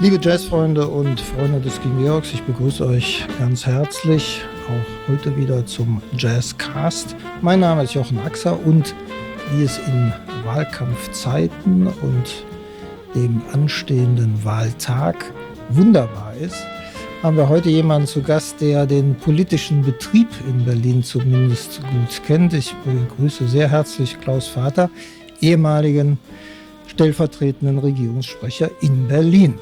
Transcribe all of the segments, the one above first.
Liebe Jazzfreunde und Freunde des King Georgs, ich begrüße euch ganz herzlich, auch heute wieder zum Jazzcast. Mein Name ist Jochen Axer und wie es in Wahlkampfzeiten und dem anstehenden Wahltag wunderbar ist, haben wir heute jemanden zu Gast, der den politischen Betrieb in Berlin zumindest gut kennt. Ich begrüße sehr herzlich Klaus Vater, ehemaligen stellvertretenden Regierungssprecher in Berlin.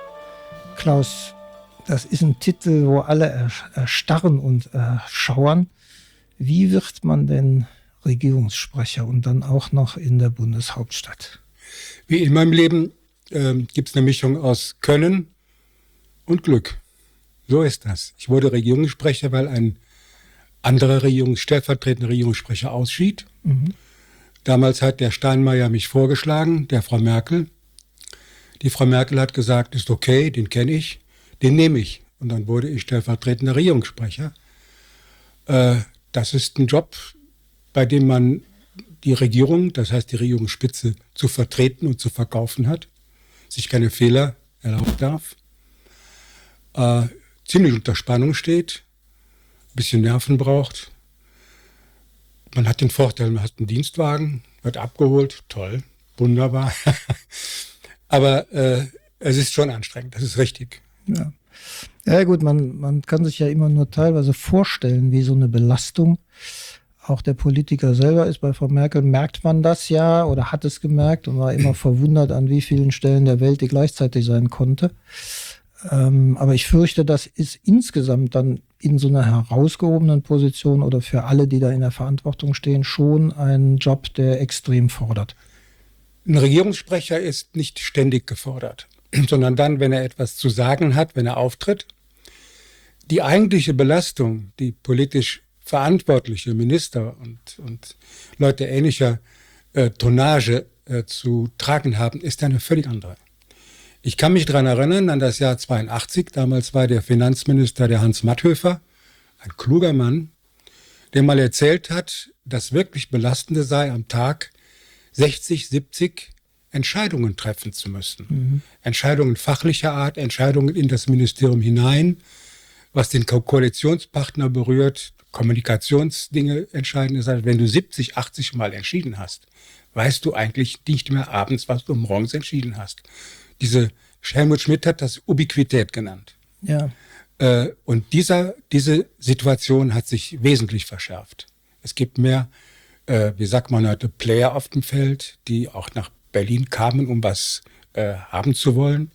Klaus, das ist ein Titel, wo alle erstarren und erschauern. Wie wird man denn Regierungssprecher und dann auch noch in der Bundeshauptstadt? Wie in meinem Leben gibt es eine Mischung aus Können und Glück. So ist das. Ich wurde Regierungssprecher, weil ein anderer stellvertretender Regierungssprecher ausschied. Mhm. Damals hat der Steinmeier mich vorgeschlagen, der Frau Merkel. Die Frau Merkel hat gesagt, ist okay, den kenne ich, den nehme ich. Und dann wurde ich stellvertretender Regierungssprecher. Das ist ein Job, bei dem man die Regierung, das heißt die Regierungsspitze, zu vertreten und zu verkaufen hat, sich keine Fehler erlauben darf, ziemlich unter Spannung steht, ein bisschen Nerven braucht. Man hat den Vorteil, man hat einen Dienstwagen, wird abgeholt, toll, wunderbar. Aber es ist schon anstrengend, das ist richtig. Ja, ja gut, man kann sich ja immer nur teilweise vorstellen, wie so eine Belastung auch der Politiker selber ist. Bei Frau Merkel merkt man das ja oder hat es gemerkt und war immer verwundert, an wie vielen Stellen der Welt die gleichzeitig sein konnte. Aber ich fürchte, das ist insgesamt dann in so einer herausgehobenen Position oder für alle, die da in der Verantwortung stehen, schon ein Job, der extrem fordert. Ein Regierungssprecher ist nicht ständig gefordert, sondern dann, wenn er etwas zu sagen hat, wenn er auftritt. Die eigentliche Belastung, die politisch verantwortliche Minister und Leute ähnlicher Tonnage zu tragen haben, ist eine völlig andere. Ich kann mich daran erinnern, an das Jahr 82. Damals war der Finanzminister der Hans Matthöfer, ein kluger Mann, der mal erzählt hat, das wirklich Belastende sei am Tag 60, 70 Entscheidungen treffen zu müssen. Mhm. Entscheidungen fachlicher Art, Entscheidungen in das Ministerium hinein, was den Koalitionspartner berührt, Kommunikationsdinge entscheiden. Das heißt, wenn du 70, 80 Mal entschieden hast, weißt du eigentlich nicht mehr abends, was du morgens entschieden hast. Helmut Schmidt hat das Ubiquität genannt. Ja. Und diese Situation hat sich wesentlich verschärft. Es gibt mehr, wie sagt man heute, Player auf dem Feld, die auch nach Berlin kamen, um was haben zu wollen.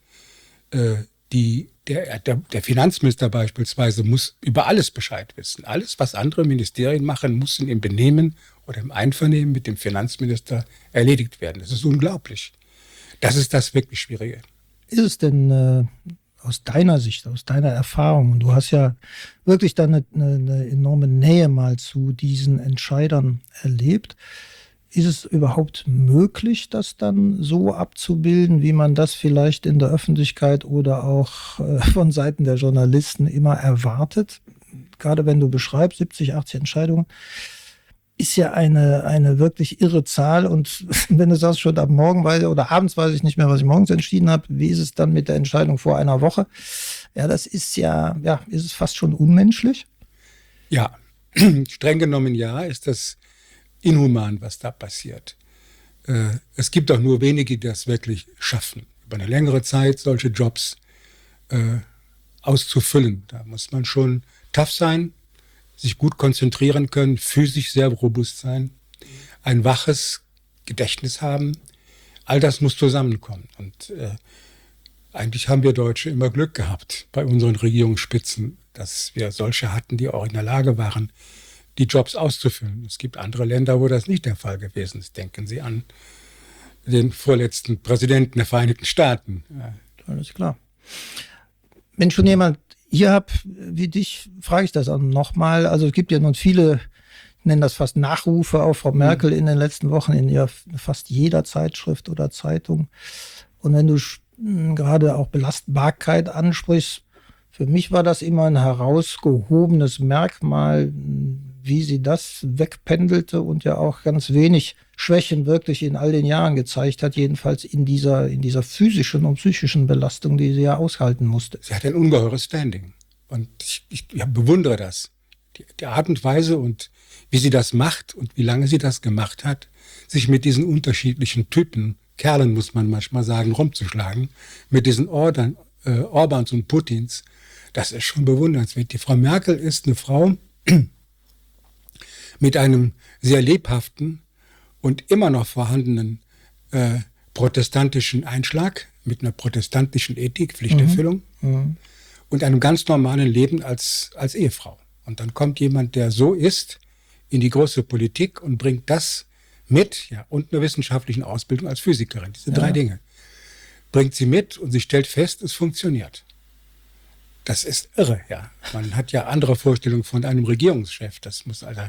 Der Finanzminister beispielsweise muss über alles Bescheid wissen. Alles, was andere Ministerien machen, muss im Benehmen oder im Einvernehmen mit dem Finanzminister erledigt werden. Das ist unglaublich. Das ist das wirklich Schwierige. Ist es denn aus deiner Sicht, aus deiner Erfahrung, und du hast ja wirklich dann eine enorme Nähe mal zu diesen Entscheidern erlebt, ist es überhaupt möglich, das dann so abzubilden, wie man das vielleicht in der Öffentlichkeit oder auch von Seiten der Journalisten immer erwartet? Gerade wenn du beschreibst, 70, 80 Entscheidungen, ist ja eine wirklich irre Zahl. Und wenn du sagst, schon ab morgen oder abends weiß ich nicht mehr, was ich morgens entschieden habe, wie ist es dann mit der Entscheidung vor einer Woche? Ja, das ist ist es fast schon unmenschlich? Ja, streng genommen ja, ist das inhuman, was da passiert. Es gibt auch nur wenige, die das wirklich schaffen, über eine längere Zeit solche Jobs auszufüllen. Da muss man schon tough sein, sich gut konzentrieren können, physisch sehr robust sein, ein waches Gedächtnis haben. All das muss zusammenkommen. Und eigentlich haben wir Deutsche immer Glück gehabt bei unseren Regierungsspitzen, dass wir solche hatten, die auch in der Lage waren, die Jobs auszufüllen. Es gibt andere Länder, wo das nicht der Fall gewesen ist. Denken Sie an den vorletzten Präsidenten der Vereinigten Staaten. Alles klar. Wenn schon jemand hier habe wie dich, frage ich das auch nochmal. Also es gibt ja nun viele, nennen das fast Nachrufe auf Frau Merkel in den letzten Wochen in fast jeder Zeitschrift oder Zeitung. Und wenn du gerade auch Belastbarkeit ansprichst, für mich war das immer ein herausgehobenes Merkmal, wie sie das wegpendelte und ja auch ganz wenig Schwächen wirklich in all den Jahren gezeigt hat, jedenfalls in dieser physischen und psychischen Belastung, die sie ja aushalten musste. Sie hat ein ungeheures Standing und ich bewundere das. Die Art und Weise und wie sie das macht und wie lange sie das gemacht hat, sich mit diesen unterschiedlichen Typen, Kerlen muss man manchmal sagen, rumzuschlagen, mit diesen Orbans und Putins, das ist schon bewundernswert. Die Frau Merkel ist eine Frau mit einem sehr lebhaften und immer noch vorhandenen protestantischen Einschlag, mit einer protestantischen Ethik, Pflichterfüllung und einem ganz normalen Leben als Ehefrau. Und dann kommt jemand, der so ist, in die große Politik und bringt das mit, ja, und eine wissenschaftliche Ausbildung als Physikerin. Diese drei Dinge bringt sie mit und sie stellt fest, es funktioniert. Das ist irre, ja. Man hat ja andere Vorstellungen von einem Regierungschef. Das muss also,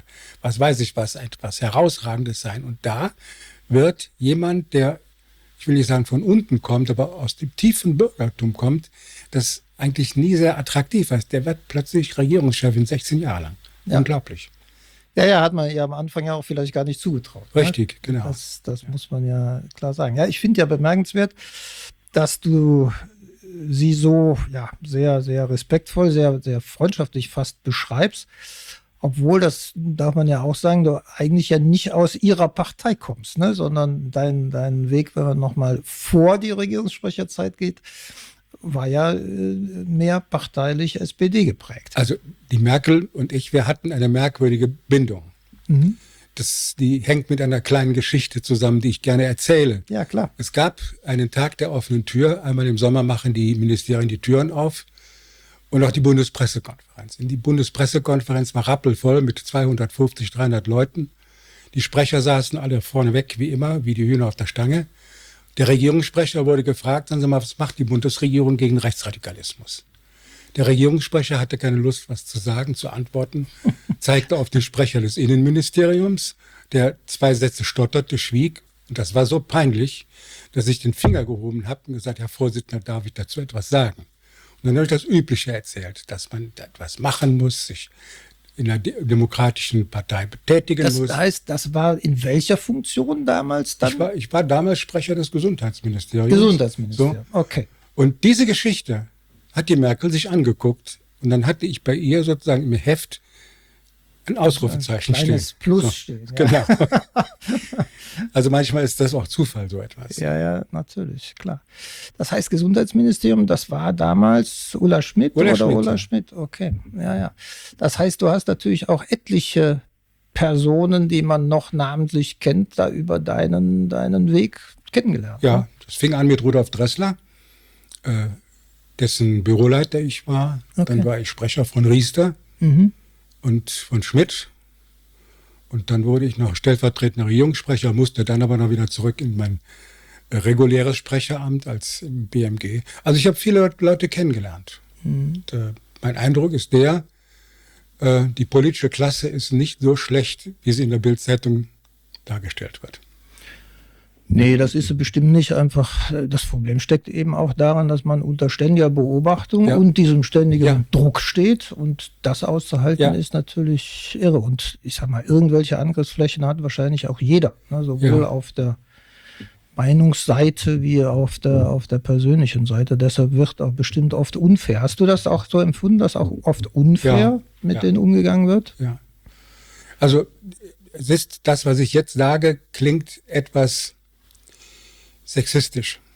etwas Herausragendes sein. Und da wird jemand, der, ich will nicht sagen von unten kommt, aber aus dem tiefen Bürgertum kommt, das eigentlich nie sehr attraktiv ist. Der wird plötzlich Regierungschef in 16 Jahren lang. Ja. Unglaublich. Ja, hat man ja am Anfang ja auch vielleicht gar nicht zugetraut. Richtig, ne? genau. Das muss man ja klar sagen. Ja, ich finde ja bemerkenswert, dass du sie so sehr, sehr respektvoll, sehr, sehr freundschaftlich fast beschreibst, obwohl, das darf man ja auch sagen, du eigentlich ja nicht aus ihrer Partei kommst, ne? Sondern dein Weg, wenn man nochmal vor die Regierungssprecherzeit geht, war ja mehr parteilich SPD geprägt. Also die Merkel und ich, wir hatten eine merkwürdige Bindung. Mhm. Die hängt mit einer kleinen Geschichte zusammen, die ich gerne erzähle. Ja, klar. Es gab einen Tag der offenen Tür. Einmal im Sommer machen die Ministerien die Türen auf und auch die Bundespressekonferenz. In die Bundespressekonferenz war rappelvoll mit 250, 300 Leuten. Die Sprecher saßen alle vorneweg, wie immer, wie die Hühner auf der Stange. Der Regierungssprecher wurde gefragt, sagen Sie mal, was macht die Bundesregierung gegen Rechtsradikalismus? Der Regierungssprecher hatte keine Lust, was zu sagen, zu antworten, zeigte auf den Sprecher des Innenministeriums, der 2 Sätze stotterte, schwieg. Und das war so peinlich, dass ich den Finger gehoben habe und gesagt, Herr Vorsitzender, darf ich dazu etwas sagen? Und dann habe ich das Übliche erzählt, dass man etwas machen muss, sich in einer demokratischen Partei betätigen muss. Das heißt, das war in welcher Funktion damals dann? Ich war damals Sprecher des Gesundheitsministeriums. Gesundheitsministerium, so. Okay. Und diese Geschichte hat die Merkel sich angeguckt. Und dann hatte ich bei ihr sozusagen im Heft ein Ausrufezeichen stehen. Kleines Plus so, stehen. Ja. Genau. Also manchmal ist das auch Zufall, so etwas. Ja, natürlich, klar. Das heißt, Gesundheitsministerium, das war damals Ulla Schmidt? Ulla Schmidt, okay. Ja. Das heißt, du hast natürlich auch etliche Personen, die man noch namentlich kennt, da über deinen Weg kennengelernt. Ja, ne? Das fing an mit Rudolf Dressler, dessen Büroleiter ich war. Okay. Dann war ich Sprecher von Riester und von Schmidt. Und dann wurde ich noch stellvertretender Regierungssprecher, musste dann aber noch wieder zurück in mein reguläres Sprecheramt als im BMG. Also ich habe viele Leute kennengelernt. Und, mein Eindruck ist die politische Klasse ist nicht so schlecht, wie sie in der Bild-Zeitung dargestellt wird. Nee, das ist sie bestimmt nicht. Einfach, das Problem steckt eben auch daran, dass man unter ständiger Beobachtung und diesem ständigen Druck steht. Und das auszuhalten ist natürlich irre. Und ich sag mal, irgendwelche Angriffsflächen hat wahrscheinlich auch jeder. Ne? Sowohl auf der Meinungsseite wie auf der persönlichen Seite. Deshalb wird auch bestimmt oft unfair. Hast du das auch so empfunden, dass auch oft unfair mit denen umgegangen wird? Ja. Also es ist das, was ich jetzt sage, klingt etwas sexistisch.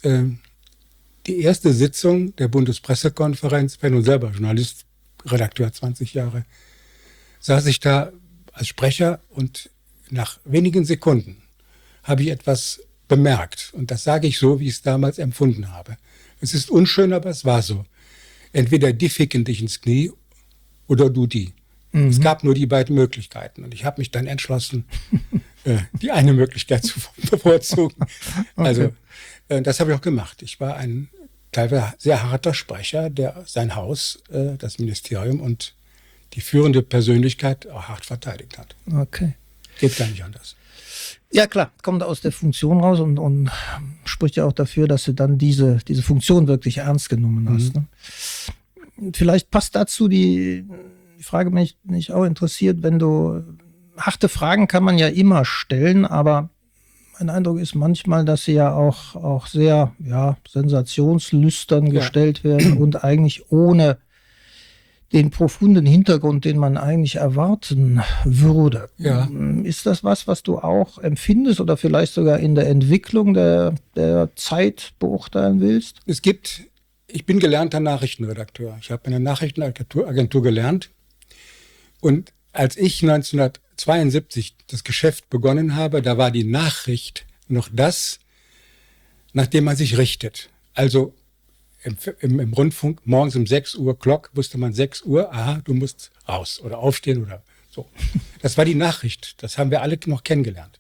Die erste Sitzung der Bundespressekonferenz, ich bin nun selber Journalist, Redakteur 20 Jahre, saß ich da als Sprecher und nach wenigen Sekunden habe ich etwas bemerkt. Und das sage ich so, wie ich es damals empfunden habe. Es ist unschön, aber es war so. Entweder die ficken dich ins Knie oder du die. Es gab nur die beiden Möglichkeiten. Und ich habe mich dann entschlossen, die eine Möglichkeit zu bevorzugen. Okay. Also das habe ich auch gemacht. Ich war ein teilweise sehr harter Sprecher, der sein Haus, das Ministerium und die führende Persönlichkeit auch hart verteidigt hat. Okay. Geht gar nicht anders. Ja klar, kommt aus der Funktion raus und spricht ja auch dafür, dass du dann diese Funktion wirklich ernst genommen hast. Ne? Vielleicht passt dazu Frage mich auch interessiert, harte Fragen kann man ja immer stellen, aber mein Eindruck ist manchmal, dass sie ja auch sehr, sensationslüstern gestellt werden und eigentlich ohne den profunden Hintergrund, den man eigentlich erwarten würde. Ja. Ist das was du auch empfindest oder vielleicht sogar in der Entwicklung der Zeit beurteilen willst? Ich bin gelernter Nachrichtenredakteur. Ich habe in einer Nachrichtenagentur gelernt. Und als ich 1972 das Geschäft begonnen habe, da war die Nachricht noch das, nach dem man sich richtet. Also im Rundfunk morgens um 6 Uhr Glock wusste man 6 Uhr, aha, du musst raus oder aufstehen oder so. Das war die Nachricht. Das haben wir alle noch kennengelernt.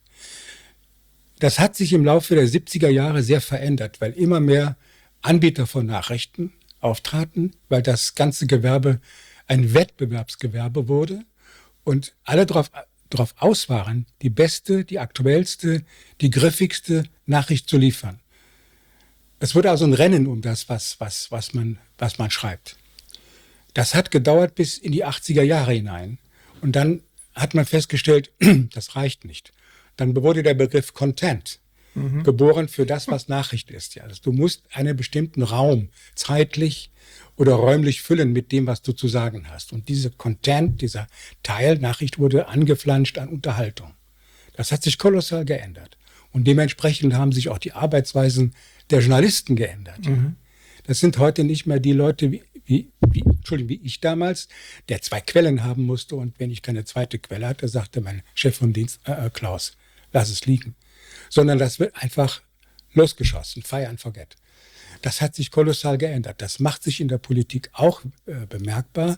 Das hat sich im Laufe der 70er Jahre sehr verändert, weil immer mehr Anbieter von Nachrichten auftraten, weil das ganze Gewerbe ein Wettbewerbsgewerbe wurde und alle darauf aus waren, die beste, die aktuellste, die griffigste Nachricht zu liefern. Es wurde also ein Rennen um das, was man schreibt. Das hat gedauert bis in die 80er Jahre hinein. Und dann hat man festgestellt, das reicht nicht. Dann wurde der Begriff Content geboren für das, was Nachricht ist. Ja. Also du musst einen bestimmten Raum zeitlich oder räumlich füllen mit dem, was du zu sagen hast. Und dieser Content, dieser Teil Nachricht wurde angeflanscht an Unterhaltung. Das hat sich kolossal geändert. Und dementsprechend haben sich auch die Arbeitsweisen der Journalisten geändert. Mhm. Das sind heute nicht mehr die Leute wie ich damals, der 2 Quellen haben musste. Und wenn ich keine zweite Quelle hatte, sagte mein Chef vom Dienst, Klaus, lass es liegen. Sondern das wird einfach losgeschossen, fire and forget. Das hat sich kolossal geändert. Das macht sich in der Politik auch bemerkbar,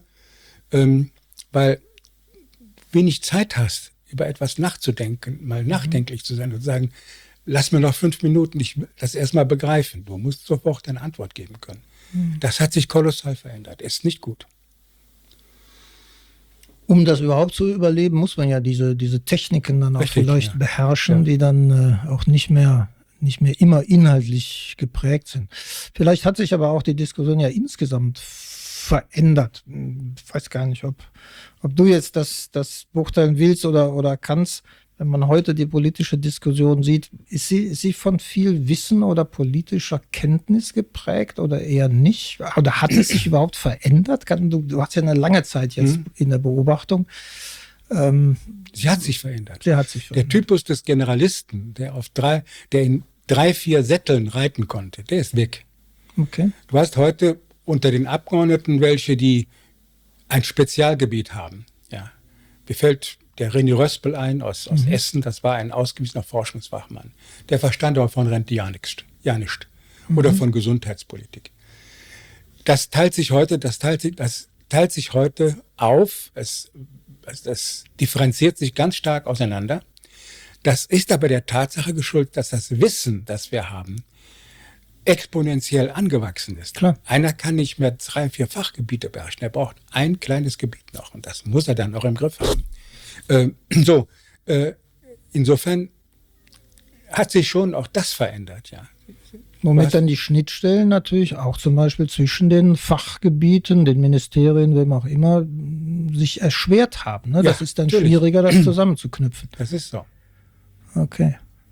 weil wenig Zeit hast, über etwas nachzudenken, mal nachdenklich zu sein und zu sagen, lass mir noch 5 Minuten, ich will das erstmal begreifen. Du musst sofort eine Antwort geben können. Das hat sich kolossal verändert. Ist nicht gut. Um das überhaupt zu überleben, muss man ja diese Techniken dann auch vielleicht beherrschen, die dann auch nicht mehr immer inhaltlich geprägt sind. Vielleicht hat sich aber auch die Diskussion ja insgesamt verändert. Ich weiß gar nicht, ob du jetzt das beurteilen willst oder kannst. Wenn man heute die politische Diskussion sieht, ist sie von viel Wissen oder politischer Kenntnis geprägt oder eher nicht? Oder hat es sich überhaupt verändert? Du hast ja eine lange Zeit jetzt in der Beobachtung. Sie hat sich verändert. Der Typus des Generalisten, der in 3, 4 Sätteln reiten konnte, der ist weg. Okay. Du hast heute unter den Abgeordneten welche, die ein Spezialgebiet haben. Ja. Mir fällt der René Röspel ein aus Essen, das war ein ausgewiesener Forschungsfachmann. Der verstand aber von Rente ja nichts. Oder von Gesundheitspolitik. Das teilt sich heute auf. Es differenziert sich ganz stark auseinander. Das ist aber der Tatsache geschuldet, dass das Wissen, das wir haben, exponentiell angewachsen ist. Klar. Einer kann nicht mehr 3, 4 Fachgebiete beherrschen. Er braucht ein kleines Gebiet noch und das muss er dann auch im Griff haben. Insofern hat sich schon auch das verändert, ja. Womit dann die Schnittstellen natürlich auch zum Beispiel zwischen den Fachgebieten, den Ministerien, wem auch immer, sich erschwert haben. Ne? Das ist dann natürlich schwieriger, das zusammenzuknüpfen. Das ist so. Okay.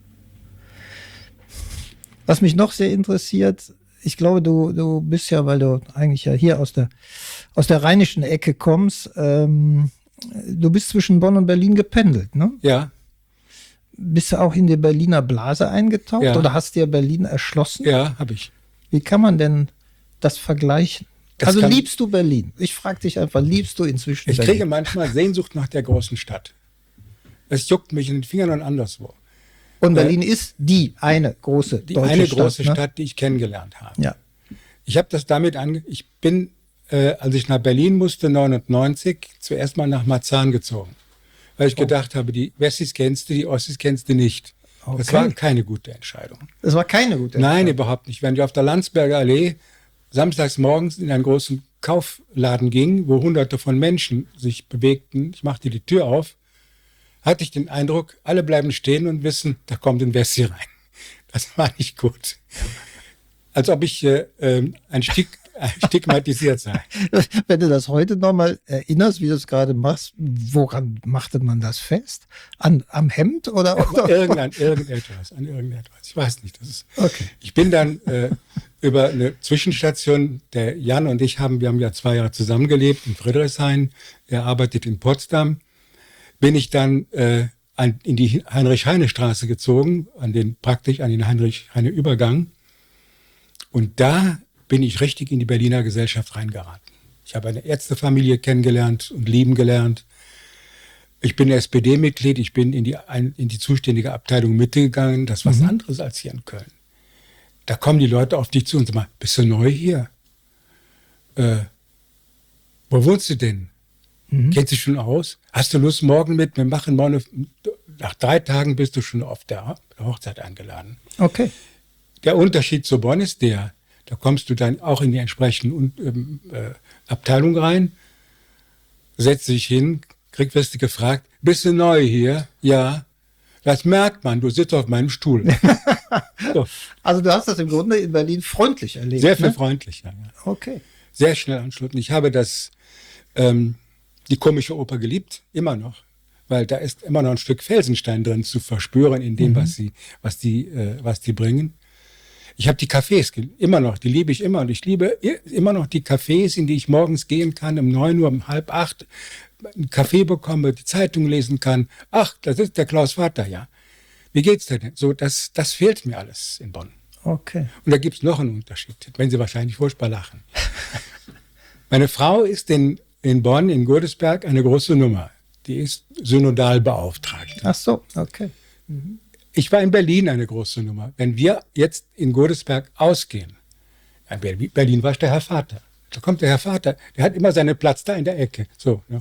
Was mich noch sehr interessiert, ich glaube, du bist ja, weil du eigentlich ja hier aus der rheinischen Ecke kommst, du bist zwischen Bonn und Berlin gependelt, ne? Ja. Bist du auch in die Berliner Blase eingetaucht oder hast dir Berlin erschlossen? Ja, habe ich. Wie kann man denn das vergleichen? Liebst du Berlin? Ich frage dich einfach, liebst du inzwischen Berlin? Ich kriege Berlin? manchmal Sehnsucht nach der großen Stadt. Es juckt mich in den Fingern und anderswo. Und Berlin ist die eine große große Stadt, die ich kennengelernt habe. Ja. Ich habe das damit ich bin, als ich nach Berlin musste, 1999, zuerst mal nach Marzahn gezogen. Weil ich gedacht habe, die Wessis kennst du, die Ossis kennst du nicht. Okay. Das war keine gute Entscheidung. Das war keine gute Entscheidung? Nein, überhaupt nicht. Wenn ich auf der Landsberger Allee samstags morgens in einen großen Kaufladen ging, wo Hunderte von Menschen sich bewegten, ich machte die Tür auf, hatte ich den Eindruck, alle bleiben stehen und wissen, da kommt ein Wessi rein. Das war nicht gut. Als ob ich ein stigmatisiert sein. Wenn du das heute nochmal erinnerst, wie du es gerade machst, woran machte man das fest? Am Hemd oder? Irgendetwas. Ich weiß nicht. Okay. Ich bin dann über eine Zwischenstation, der Jan und wir haben ja 2 Jahre zusammengelebt in Friedrichshain. Er arbeitet in Potsdam. Bin ich dann in die Heinrich-Heine-Straße gezogen, an den Heinrich-Heine-Übergang. Und da bin ich richtig in die Berliner Gesellschaft reingeraten. Ich habe eine Ärztefamilie kennengelernt und lieben gelernt. Ich bin SPD-Mitglied, ich bin in die zuständige Abteilung Mitte gegangen. Das ist was anderes als hier in Köln. Da kommen die Leute auf dich zu und sagen, bist du neu hier? Wo wohnst du denn? Kennst du dich schon aus? Hast du Lust, morgen mit? Wir machen morgen, nach 3 Tagen bist du schon auf der Hochzeit eingeladen. Okay. Der Unterschied zu Bonn ist da kommst du dann auch in die entsprechenden Abteilung rein, setzt dich hin, wirst du gefragt, bist du neu hier? Ja. Das merkt man, du sitzt auf meinem Stuhl. So. Also du hast das im Grunde in Berlin freundlich erlebt. Sehr viel freundlicher. Ja. Okay. Sehr schnell Anschluss. Ich habe die komische Oper geliebt, immer noch, weil da ist immer noch ein Stück Felsenstein drin zu verspüren in dem, was die bringen. Ich habe die Cafés immer noch, die liebe ich immer. Und ich liebe immer noch die Cafés, in die ich morgens gehen kann, um 9 Uhr, um 7:30 einen Kaffee bekomme, die Zeitung lesen kann. Ach, das ist der Klaus Vater, ja. Wie geht's denn? So, das fehlt mir alles in Bonn. Okay. Und da gibt's noch einen Unterschied, wenn Sie wahrscheinlich furchtbar lachen. Meine Frau ist in Bonn, in Godesberg, eine große Nummer. Die ist Synodalbeauftragte. Ach so, okay. Ich war in Berlin eine große Nummer. Wenn wir jetzt in Godesberg ausgehen, in Berlin war der Herr Vater. Da kommt der Herr Vater, der hat immer seinen Platz da in der Ecke. So, ja.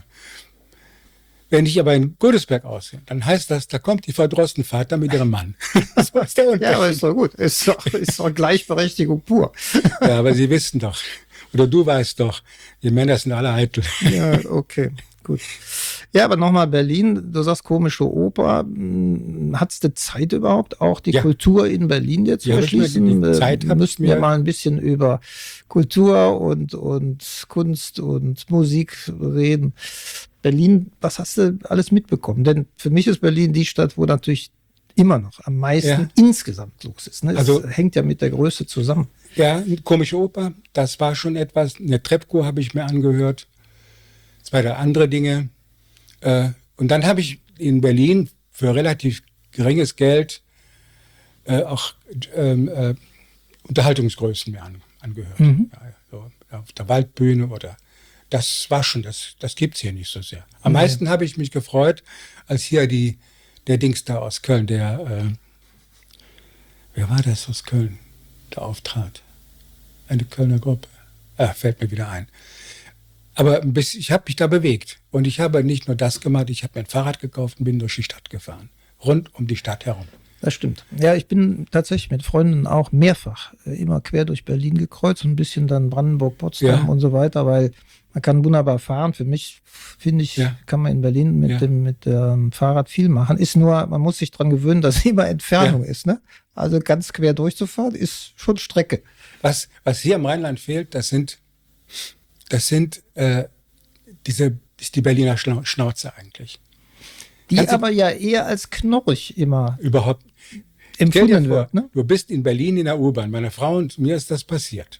Wenn ich aber in Godesberg aussehe, dann heißt das, da kommt die Frau Drosten-Vater mit ihrem Mann. So ist der Unterschied. Ja, aber ist doch gut. Ist doch Gleichberechtigung pur. Ja, aber Sie wissen doch, oder du weißt doch, die Männer sind alle eitel. Ja, okay, gut. Ja, aber nochmal Berlin, du sagst komische Oper. Hattest du Zeit überhaupt, auch die Kultur in Berlin jetzt zu erschließen? Müssten wir mal ein bisschen über Kultur und Kunst und Musik reden. Berlin, was hast du alles mitbekommen? Denn für mich ist Berlin die Stadt, wo natürlich immer noch am meisten insgesamt los ist. Ne? Also hängt ja mit der Größe zusammen. Ja, eine komische Oper, das war schon etwas. Eine Trepko habe ich mir angehört. 2, 3 andere Dinge. Und dann habe ich in Berlin für relativ geringes Geld auch Unterhaltungsgrößen mir angehört. Ja, so auf der Waldbühne oder das war schon, das gibt's hier nicht so sehr. Am meisten habe ich mich gefreut, als hier der Dings da aus Köln, wer war das aus Köln, der auftrat? Eine Kölner Gruppe. Fällt mir wieder ein. Aber ich habe mich da bewegt. Und ich habe nicht nur das gemacht, ich habe mir ein Fahrrad gekauft und bin durch die Stadt gefahren. Rund um die Stadt herum. Das stimmt. Ja, ich bin tatsächlich mit Freunden auch mehrfach immer quer durch Berlin gekreuzt und ein bisschen dann Brandenburg, Potsdam und so weiter, weil man kann wunderbar fahren. Für mich, finde ich, kann man in Berlin mit dem Fahrrad viel machen. Ist nur, man muss sich dran gewöhnen, dass es immer Entfernung ist. Ne? Also ganz quer durchzufahren ist schon Strecke. Was hier im Rheinland fehlt, das ist die Berliner Schnauze eigentlich. Die aber ja eher als knorrig immer überhaupt empfunden wird. Ne? Du bist in Berlin in der U-Bahn. Meiner Frau und mir ist das passiert.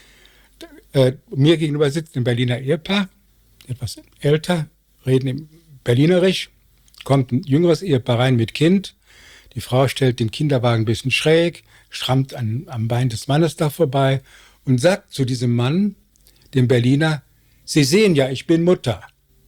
Mir gegenüber sitzt ein Berliner Ehepaar, etwas älter, reden im Berlinerisch, kommt ein jüngeres Ehepaar rein mit Kind. Die Frau stellt den Kinderwagen ein bisschen schräg, schrammt am Bein des Mannes da vorbei und sagt zu diesem Mann, dem Berliner, Sie sehen ja, ich bin Mutter.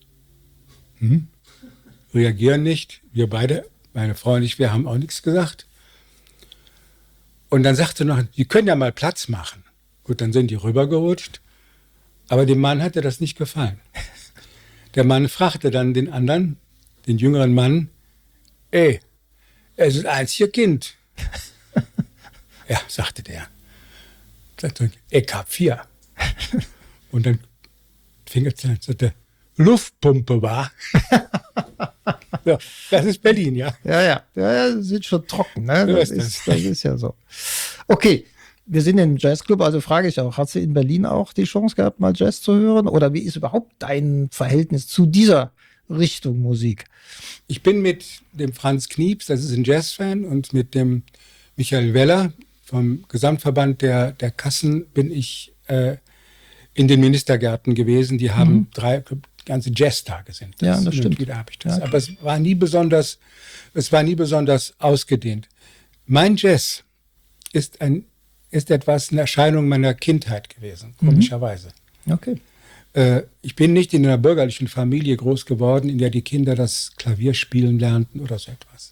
Reagieren nicht. Wir beide, meine Frau und ich, wir haben auch nichts gesagt. Und dann sagte noch, Sie können ja mal Platz machen. Gut, dann sind die rübergerutscht. Aber dem Mann hatte das nicht gefallen. Der Mann fragte dann den anderen, den jüngeren Mann, es ist eins Ihr Kind. Ja, sagte der. Ich hab 4. Und dann fing er an, sagte, Luftpumpe war. Ja, das ist Berlin, ja. Ja, sind schon trocken, ne? Das ist ja so. Okay, Wir sind im Jazzclub, also frage ich auch, hast du in Berlin auch die Chance gehabt, mal Jazz zu hören? Oder wie ist überhaupt dein Verhältnis zu dieser Richtung Musik? Ich bin mit dem Franz Knieps, das ist ein Jazzfan, und mit dem Michael Weller vom Gesamtverband der Kassen bin ich in den Ministergärten gewesen. Die haben ganze Jazztage sind das. Ja, das stimmt. Wieder habe ich das. Ja, aber es war nie besonders ausgedehnt. Mein Jazz ist eine Erscheinung meiner Kindheit gewesen, komischerweise. Okay. Ich bin nicht in einer bürgerlichen Familie groß geworden, in der die Kinder das Klavier spielen lernten oder so etwas.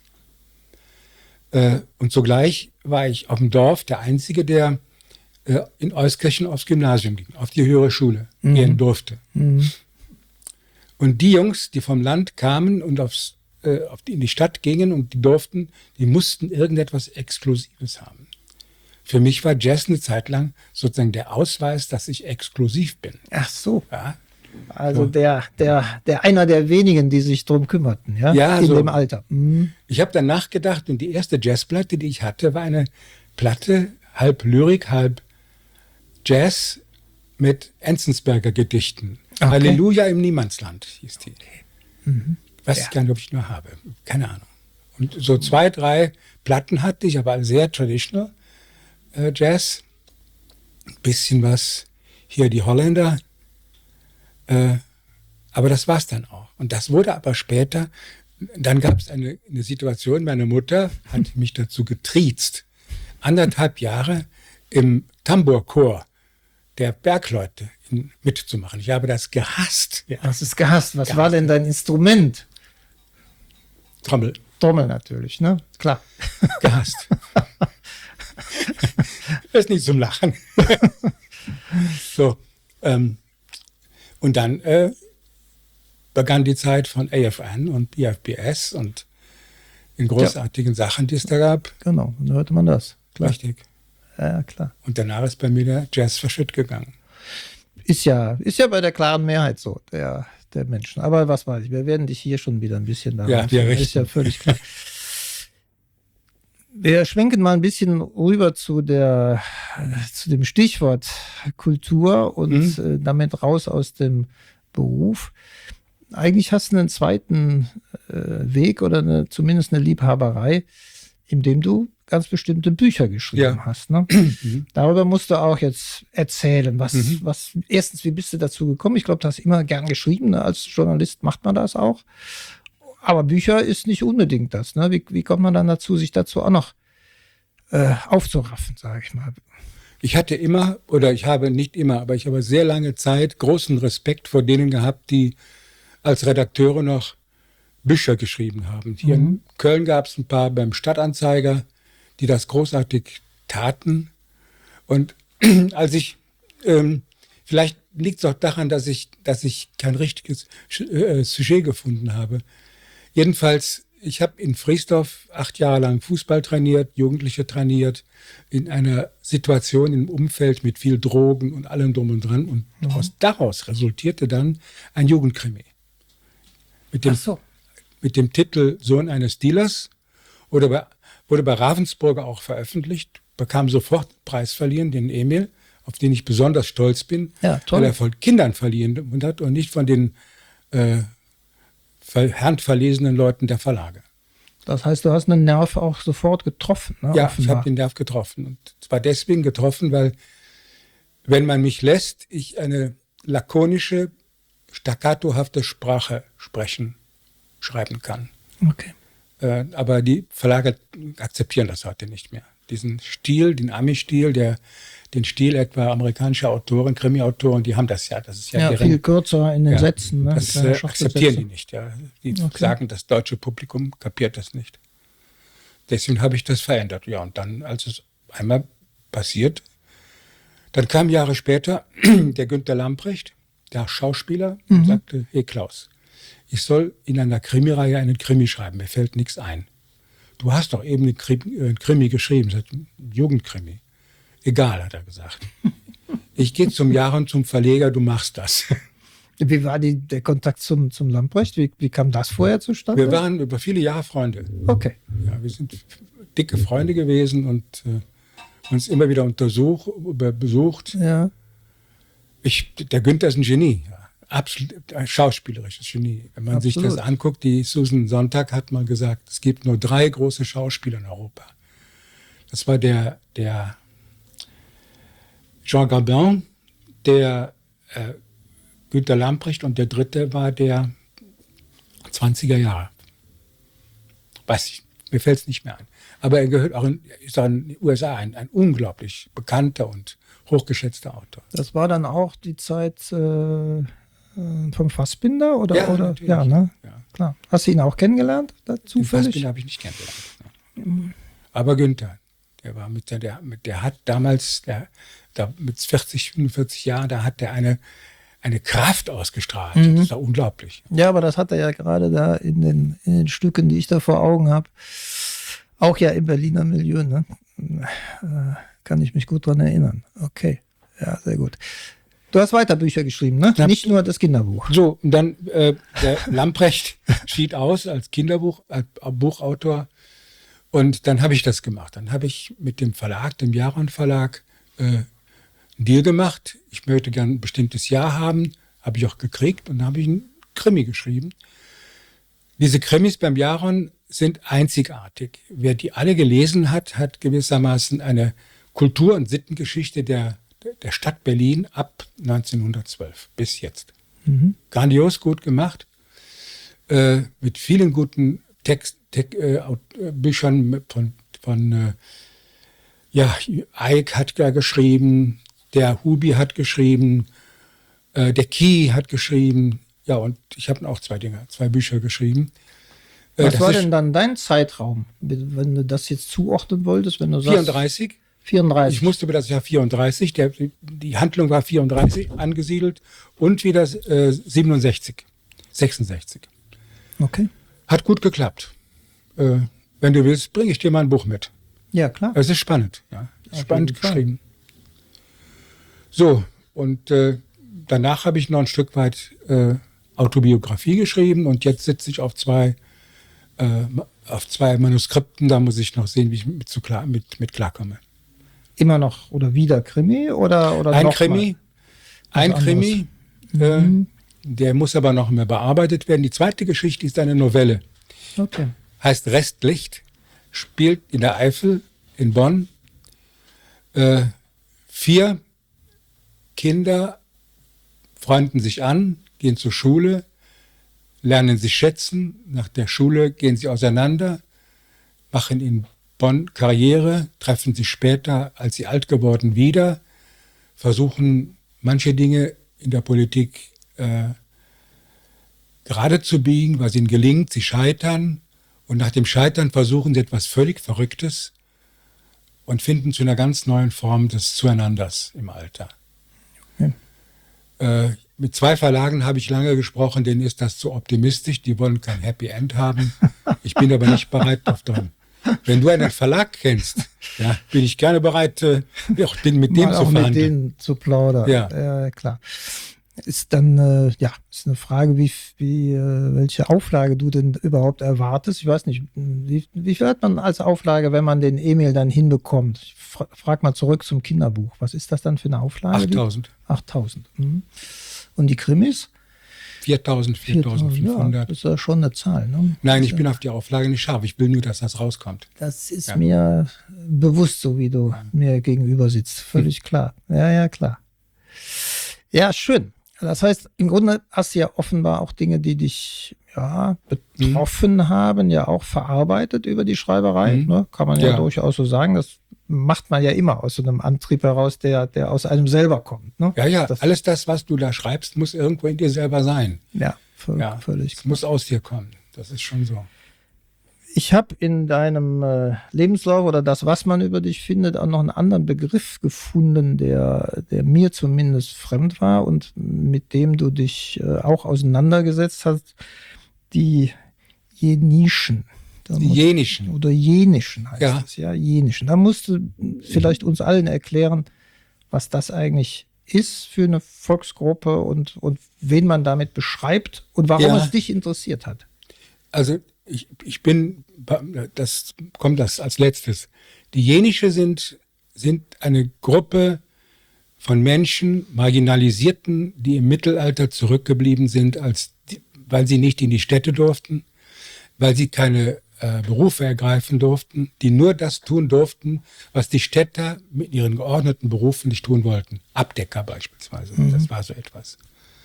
Und zugleich war ich auf dem Dorf der Einzige, der in Euskirchen aufs Gymnasium ging, auf die höhere Schule gehen durfte. Und die Jungs, die vom Land kamen und in die Stadt gingen und die mussten irgendetwas Exklusives haben. Für mich war Jazz eine Zeit lang sozusagen der Ausweis, dass ich exklusiv bin. Ach so. Ja. Also der einer der wenigen, die sich drum kümmerten, ja, in dem Alter. Ich habe dann nachgedacht und die erste Jazzplatte, die ich hatte, war eine Platte, halb Lyrik, halb Jazz mit Enzensberger Gedichten. Okay. Halleluja im Niemandsland hieß die. Weiß ich gar nicht, ob ich nur habe. Keine Ahnung. Und so 2, 3 Platten hatte ich, aber alle sehr traditional Jazz. Ein bisschen was hier die Holländer. Aber das war's dann auch. Und das wurde aber später, dann gab es eine Situation, meine Mutter hat mich dazu getriezt, 1,5 Jahre im Tambourchor der Bergleute mitzumachen. Ich habe das gehasst. Ja. Das ist gehasst. Was war denn dein Instrument? Trommel. Trommel natürlich, ne? Klar. Gehasst. Das ist nicht zum Lachen. So. Und dann begann die Zeit von AFN und IFBS und den großartigen Sachen, die es da gab. Genau, dann hörte man das. Klar. Richtig. Ja, klar. Und danach ist bei mir der Jazz verschütt gegangen. Ist ja bei der klaren Mehrheit so, der Menschen. Aber was weiß ich, wir werden dich hier schon wieder ein bisschen da. Ja, wir richten. Ist ja völlig klar. Wir schwenken mal ein bisschen rüber zu dem Stichwort Kultur und damit raus aus dem Beruf. Eigentlich hast du einen zweiten Weg oder zumindest eine Liebhaberei, indem du ganz bestimmte Bücher geschrieben hast. Ne? Darüber musst du auch jetzt erzählen. Erstens, wie bist du dazu gekommen? Ich glaube, du hast immer gern geschrieben. Ne? Als Journalist macht man das auch. Aber Bücher ist nicht unbedingt das. Ne? Wie kommt man dann dazu, sich dazu auch noch aufzuraffen, sage ich mal? Ich habe nicht immer, aber ich habe sehr lange Zeit großen Respekt vor denen gehabt, die als Redakteure noch Bücher geschrieben haben. Hier in Köln gab es ein paar beim Stadtanzeiger, die das großartig taten. Und als ich, vielleicht liegt es auch daran, dass ich kein richtiges Sujet gefunden habe. Jedenfalls, ich habe in Friesdorf 8 Jahre lang Fußball trainiert, Jugendliche trainiert, in einer Situation im Umfeld mit viel Drogen und allem drum und dran. Und daraus resultierte dann ein Jugendkrimi. Mit dem Titel Sohn eines Dealers. Wurde bei Ravensburger auch veröffentlicht, bekam sofort einen Preis verliehen, den Emil, auf den ich besonders stolz bin, ja, toll. Weil er von Kindern verliehen hat und nicht von den handverlesenen Leuten der Verlage. Das heißt, du hast einen Nerv auch sofort getroffen. Ne? Ja, offenbar. Ich habe den Nerv getroffen. Und zwar deswegen getroffen, weil, wenn man mich lässt, ich eine lakonische, staccatohafte Sprache schreiben kann. Okay. Aber die Verlage akzeptieren das heute nicht mehr. Diesen Stil, den Ami-Stil, den Stil etwa amerikanischer Autoren, Krimi-Autoren, die haben das ja. Das ist ja viel kürzer in den Sätzen. Ne? Das akzeptieren die nicht. Ja. Die sagen, das deutsche Publikum kapiert das nicht. Deswegen habe ich das verändert. Ja, und dann, als es einmal passiert, dann kam Jahre später der Günter Lamprecht, der Schauspieler, und sagte, hey Klaus, ich soll in einer Krimireihe einen Krimi schreiben, mir fällt nichts ein. Du hast doch eben einen Krimi geschrieben, ein Jugendkrimi. Egal, hat er gesagt. Ich gehe zum Jahren zum Verleger, du machst das. Wie war der Kontakt zum Lamprecht? Wie kam das vorher zustande? Wir waren über viele Jahre Freunde. Okay. Ja, wir sind dicke Freunde gewesen und uns immer wieder besucht. Ja. Der Günther ist ein Genie, ja. Absolut ein schauspielerisches Genie. Wenn man sich das anguckt, die Susan Sontag hat mal gesagt, es gibt nur 3 große Schauspieler in Europa. Das war der Jean Gabin, der Günter Lamprecht und der dritte war der 20er Jahre. Weiß ich, mir fällt es nicht mehr ein. Aber er gehört auch in den USA ein unglaublich bekannter und hochgeschätzter Autor. Das war dann auch die Zeit vom Fassbinder? Oder? Ja, oder? natürlich. Ja, ne? Ja. Klar. Hast du ihn auch kennengelernt? Den Fassbinder habe ich nicht kennengelernt. Aber Günther, der hat damals, mit 40, 45 Jahren, da hat der eine Kraft ausgestrahlt. Das ist doch unglaublich. Ja, aber das hat er ja gerade da in den Stücken, die ich da vor Augen habe, auch ja im Berliner Milieu, ne? Kann ich mich gut dran erinnern. Okay, ja, sehr gut. Du hast weiter Bücher geschrieben, ne? Ja. Nicht nur das Kinderbuch. So, und dann der Lamprecht schied aus als Buchautor. Und dann habe ich das gemacht. Dann habe ich mit dem Verlag, dem Jaron Verlag, einen Deal gemacht. Ich möchte gern ein bestimmtes Jahr haben. Habe ich auch gekriegt. Und dann habe ich einen Krimi geschrieben. Diese Krimis beim Jaron sind einzigartig. Wer die alle gelesen hat, hat gewissermaßen eine Kultur- und Sittengeschichte der Stadt Berlin ab 1912 bis jetzt. Grandios gut gemacht. Mit vielen guten Büchern von Eick hat da geschrieben, der Hubi hat geschrieben, der Key hat geschrieben. Ja, und ich habe auch zwei Bücher geschrieben. Was war denn dann dein Zeitraum, wenn du das jetzt zuordnen wolltest? Wenn du sagst, 34. 34. Ich musste über das Jahr 34, die Handlung war 34 angesiedelt und wieder 67, 66. Okay. Hat gut geklappt. Wenn du willst, bringe ich dir mal ein Buch mit. Ja, klar. Es ist spannend, ja. Auf Spannend jeden Fall. geschrieben. So, und danach habe ich noch ein Stück weit Autobiografie geschrieben und jetzt sitze ich auf zwei Manuskripten, da muss ich noch sehen, wie ich mit klarkomme. Immer noch oder wieder Krimi oder Ein noch Krimi, mal? ein Was Krimi, der muss aber noch mehr bearbeitet werden. Die zweite Geschichte ist eine Novelle, Okay. heißt Restlicht, spielt in der Eifel, in Bonn. 4 Kinder freunden sich an, gehen zur Schule, lernen sich schätzen. Nach der Schule gehen sie auseinander, machen in Bonn Karriere, treffen sich später, als sie alt geworden, wieder, versuchen manche Dinge in der Politik gerade zu biegen, was ihnen gelingt. Sie scheitern und nach dem Scheitern versuchen sie etwas völlig Verrücktes und finden zu einer ganz neuen Form des Zueinanders im Alter. Mit 2 Verlagen habe ich lange gesprochen, denen ist das zu optimistisch, die wollen kein Happy End haben. Ich bin aber nicht bereit dafür. Wenn du einen Verlag kennst, ja, bin ich gerne bereit, mit dem zu verhandeln. Mit denen zu plaudern. Ja. Klar. Ist dann, ist eine Frage, welche Auflage du denn überhaupt erwartest. Ich weiß nicht, wie viel hat man als Auflage, wenn man den Emil dann hinbekommt? Ich frag mal zurück zum Kinderbuch. Was ist das dann für eine Auflage? 8.000. 8.000. Und die Krimis? 4.000, 4.500. Ja, das ist ja schon eine Zahl. Ne? Nein, ich bin auf die Auflage nicht scharf. Ich will nur, dass das rauskommt. Das ist mir bewusst, so wie du mir gegenüber sitzt. Völlig klar. Ja, klar. Ja, schön. Das heißt, im Grunde hast du ja offenbar auch Dinge, die dich betroffen haben, ja auch verarbeitet über die Schreiberei. Ne? Kann man ja durchaus so sagen. Das macht man ja immer aus so einem Antrieb heraus, der aus einem selber kommt. Ne? Ja, alles das, was du da schreibst, muss irgendwo in dir selber sein. Ja, völlig Es muss aus dir kommen. Das ist schon so. Ich habe in deinem Lebenslauf oder das, was man über dich findet, auch noch einen anderen Begriff gefunden, der mir zumindest fremd war und mit dem du dich auch auseinandergesetzt hast. Die Jenischen. Die Jenischen. Oder Jenischen heißt es, ja, Jenischen. Da musst du vielleicht uns allen erklären, was das eigentlich ist für eine Volksgruppe und wen man damit beschreibt und warum es dich interessiert hat. Also das kommt als letztes. Die Jenische sind sind eine Gruppe von Menschen, Marginalisierten, die im Mittelalter zurückgeblieben sind, weil sie nicht in die Städte durften, weil sie keine Berufe ergreifen durften, die nur das tun durften, was die Städter mit ihren geordneten Berufen nicht tun wollten. Abdecker beispielsweise, das war so etwas.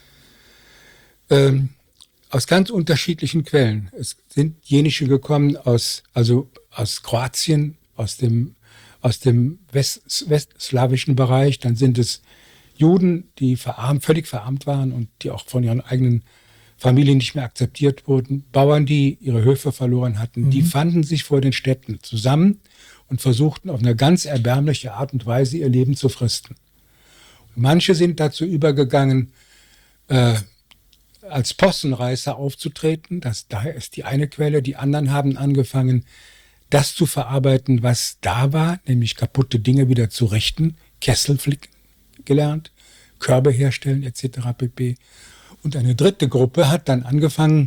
Aus ganz unterschiedlichen Quellen. Es sind jenische gekommen aus Kroatien, aus dem westslawischen Bereich. Dann sind es Juden, die völlig verarmt waren und die auch von ihren eigenen Familien nicht mehr akzeptiert wurden. Bauern, die ihre Höfe verloren hatten, die fanden sich vor den Städten zusammen und versuchten auf eine ganz erbärmliche Art und Weise ihr Leben zu fristen. Und manche sind dazu übergegangen, als Possenreißer aufzutreten. Daher ist die eine Quelle. Die anderen haben angefangen, das zu verarbeiten, was da war, nämlich kaputte Dinge wieder zu richten, Kessel flicken gelernt, Körbe herstellen etc. pp. Und eine dritte Gruppe hat dann angefangen,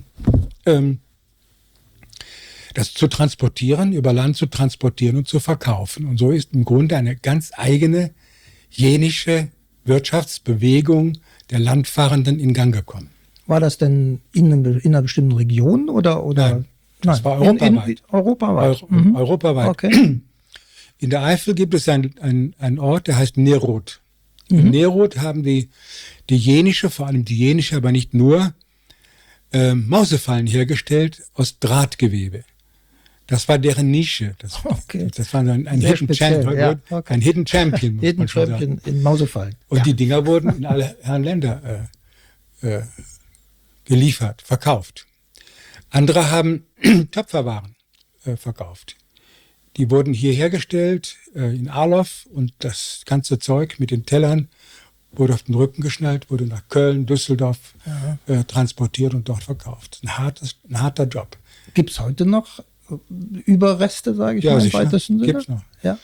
das zu transportieren, über Land zu transportieren und zu verkaufen. Und so ist im Grunde eine ganz eigene jenische Wirtschaftsbewegung der Landfahrenden in Gang gekommen. War das denn in einer bestimmten Region oder? Nein, das war europaweit. Europaweit. Europaweit. Okay. In der Eifel gibt es einen Ort, der heißt Neroth. In Neroth haben die jenische, vor allem die jenische, aber nicht nur, Mausefallen hergestellt aus Drahtgewebe. Das war deren Nische. Das war ein Hidden Champion. Ja, okay. Ein Hidden Champion, muss man schon sagen. In Mausefallen. Und die Dinger wurden in alle Herren Länder geliefert, verkauft. Andere haben Töpferwaren verkauft. Die wurden hier hergestellt in Arloff und das ganze Zeug mit den Tellern wurde auf den Rücken geschnallt, wurde nach Köln, Düsseldorf transportiert und dort verkauft. Ein harter Job. Gibt es heute noch Überreste, sage ich mal, im weitesten Sinne? Gibt's noch. Ja.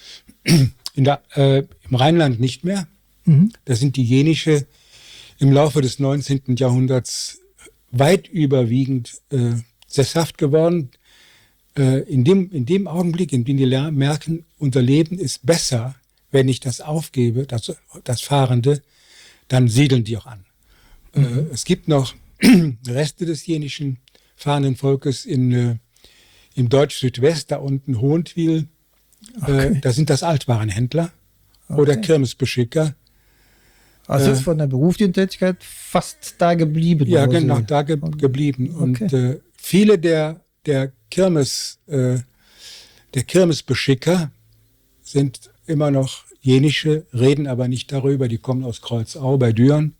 Im Rheinland nicht mehr. Da sind die jenische im Laufe des 19. Jahrhunderts weit überwiegend sesshaft geworden. In dem Augenblick, in dem die merken, unser Leben ist besser, wenn ich das aufgebe, das Fahrende, dann siedeln die auch an. Es gibt noch Reste des jenischen fahrenden Volkes im Deutsch-Südwest, da unten Hohentwil. Okay. Da sind das Altwarenhändler oder Kirmesbeschicker. Also ist von der beruflichen Tätigkeit fast da geblieben. Ja, genau, da geblieben. Okay. Und viele der Kirmesbeschicker sind immer noch jenische, reden aber nicht darüber. Die kommen aus Kreuzau bei Düren.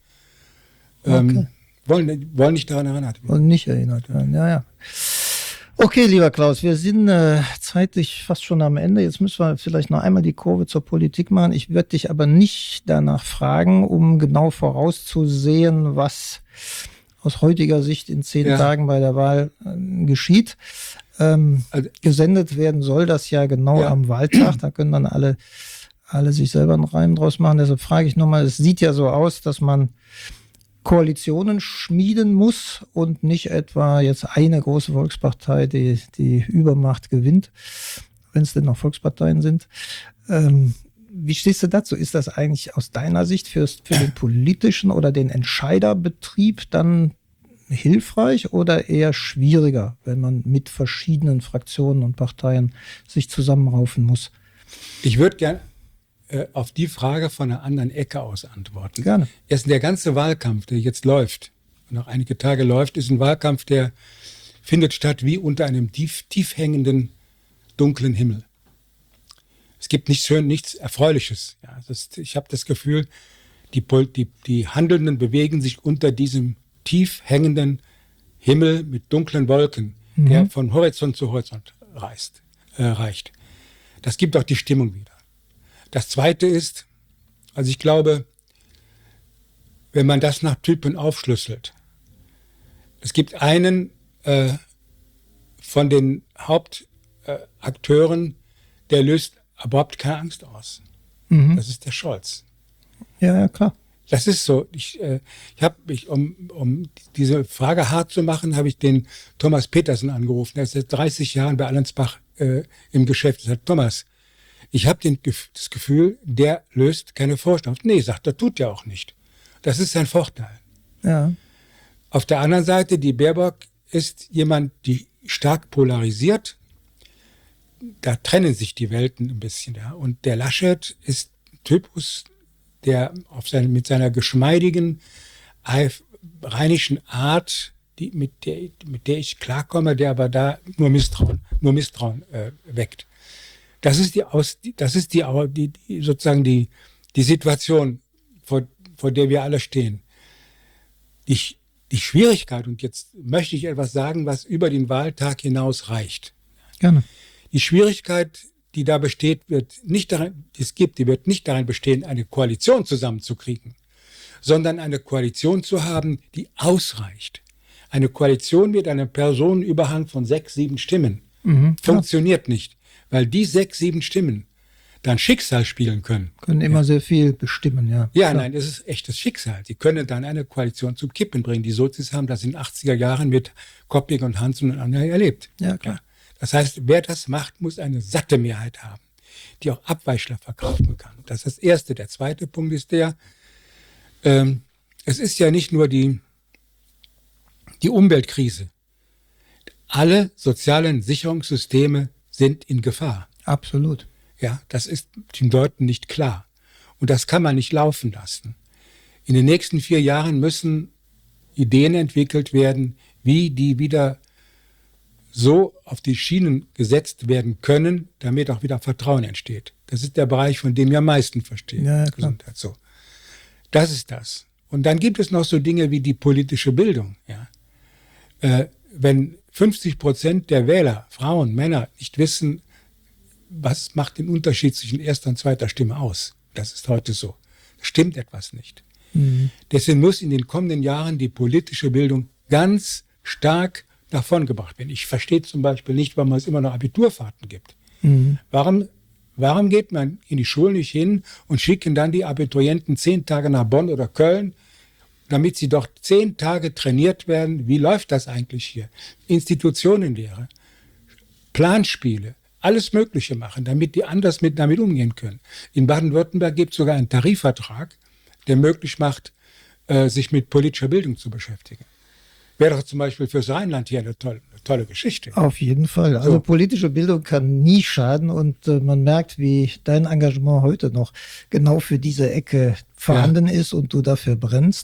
Wollen nicht daran erinnert werden. Wollen nicht erinnert werden, ja. Okay, lieber Klaus, wir sind zeitlich fast schon am Ende. Jetzt müssen wir vielleicht noch einmal die Kurve zur Politik machen. Ich würde dich aber nicht danach fragen, um genau vorauszusehen, was aus heutiger Sicht in 10 Tagen bei der Wahl geschieht. Gesendet werden soll das ja genau am Wahltag. Da können dann alle sich selber einen Reim draus machen. Deshalb frage ich nochmal, es sieht ja so aus, dass man Koalitionen schmieden muss und nicht etwa jetzt eine große Volkspartei, die Übermacht gewinnt, wenn es denn noch Volksparteien sind. Wie stehst du dazu? Ist das eigentlich aus deiner Sicht für den politischen oder den Entscheiderbetrieb dann hilfreich oder eher schwieriger, wenn man mit verschiedenen Fraktionen und Parteien sich zusammenraufen muss? Ich würde gerne auf die Frage von einer anderen Ecke aus antworten. Gerne. Erst der ganze Wahlkampf, der jetzt läuft, und noch einige Tage läuft, ist ein Wahlkampf, der findet statt wie unter einem tief hängenden, dunklen Himmel. Es gibt nichts Erfreuliches. Ja, ich habe das Gefühl, die Handelnden bewegen sich unter diesem tief hängenden Himmel mit dunklen Wolken, der von Horizont zu Horizont reicht. Das gibt auch die Stimmung wieder. Das Zweite ist, also ich glaube, wenn man das nach Typen aufschlüsselt, es gibt einen von den Hauptakteuren, der löst überhaupt keine Angst aus. Das ist der Scholz. Ja, klar. Das ist so. Um diese Frage hart zu machen, habe ich den Thomas Petersen angerufen. Der ist seit 30 Jahren bei Allensbach im Geschäft. Er sagt, Thomas, Ich habe das Gefühl, der löst keine Vorstellung. Nee, sagt er, tut er auch nicht. Das ist sein Vorteil. Ja. Auf der anderen Seite, die Baerbock ist jemand, die stark polarisiert. Da trennen sich die Welten ein bisschen. Ja. Und der Laschet ist ein Typus, der mit seiner geschmeidigen, rheinischen Art, mit der ich klarkomme, der aber da nur Misstrauen weckt. Das ist sozusagen die Situation, vor der wir alle stehen. Die Schwierigkeit, und jetzt möchte ich etwas sagen, was über den Wahltag hinaus reicht. Gerne. Die Schwierigkeit, die da besteht, die wird nicht darin bestehen, eine Koalition zusammenzukriegen, sondern eine Koalition zu haben, die ausreicht. Eine Koalition mit einem Personenüberhang von 6, 7 Stimmen funktioniert nicht, weil die 6, 7 Stimmen dann Schicksal spielen können. Können immer sehr viel bestimmen, ja. Ja, klar. Nein, es ist echtes Schicksal. Sie können dann eine Koalition zum Kippen bringen. Die Sozis haben das in den 80er Jahren mit Koppig und Hansen und anderen erlebt. Ja, klar. Ja. Das heißt, wer das macht, muss eine satte Mehrheit haben, die auch Abweichler verkraften kann. Das ist das Erste. Der zweite Punkt ist es ist ja nicht nur die Umweltkrise. Alle sozialen Sicherungssysteme sind in Gefahr. Absolut. Ja, das ist den Leuten nicht klar. Und das kann man nicht laufen lassen. In den nächsten 4 Jahren müssen Ideen entwickelt werden, wie die wieder so auf die Schienen gesetzt werden können, damit auch wieder Vertrauen entsteht. Das ist der Bereich, von dem wir am meisten verstehen. Ja, klar. Gesundheit, so. Das ist das. Und dann gibt es noch so Dinge wie die politische Bildung. Ja. Wenn 50% der Wähler, Frauen, Männer, nicht wissen, was macht den Unterschied zwischen erster und zweiter Stimme aus? Das ist heute so. Da stimmt etwas nicht. Deswegen muss in den kommenden Jahren die politische Bildung ganz stark davongebracht werden. Ich verstehe zum Beispiel nicht, warum es immer noch Abiturfahrten gibt. Warum geht man in die Schulen nicht hin und schicken dann die Abiturienten 10 Tage nach Bonn oder Köln, damit sie dort 10 Tage trainiert werden? Wie läuft das eigentlich hier? Institutionenlehre, Planspiele, alles Mögliche machen, damit die anders damit umgehen können. In Baden-Württemberg gibt es sogar einen Tarifvertrag, der möglich macht, sich mit politischer Bildung zu beschäftigen. Wäre doch zum Beispiel fürs Rheinland hier eine tolle Geschichte. Auf jeden Fall. Also politische Bildung kann nie schaden und man merkt, wie dein Engagement heute noch genau für diese Ecke vorhanden ist und du dafür brennst.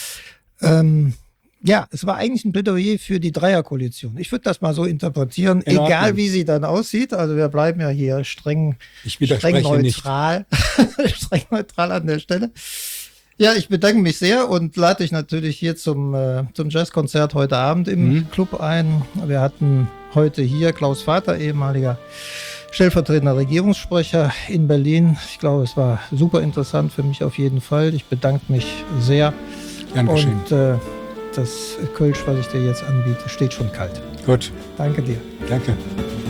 Ja, es war eigentlich ein Plädoyer für die Dreierkoalition. Ich würde das mal so interpretieren, egal wie sie dann aussieht. Also wir bleiben ja hier streng neutral. Streng neutral an der Stelle. Ja, ich bedanke mich sehr und lade dich natürlich hier zum Jazzkonzert heute Abend im Club ein. Wir hatten heute hier Klaus Vater, ehemaliger stellvertretender Regierungssprecher in Berlin. Ich glaube, es war super interessant für mich auf jeden Fall. Ich bedanke mich sehr. Dankeschön. Und das Kölsch, was ich dir jetzt anbiete, steht schon kalt. Gut. Danke dir. Danke.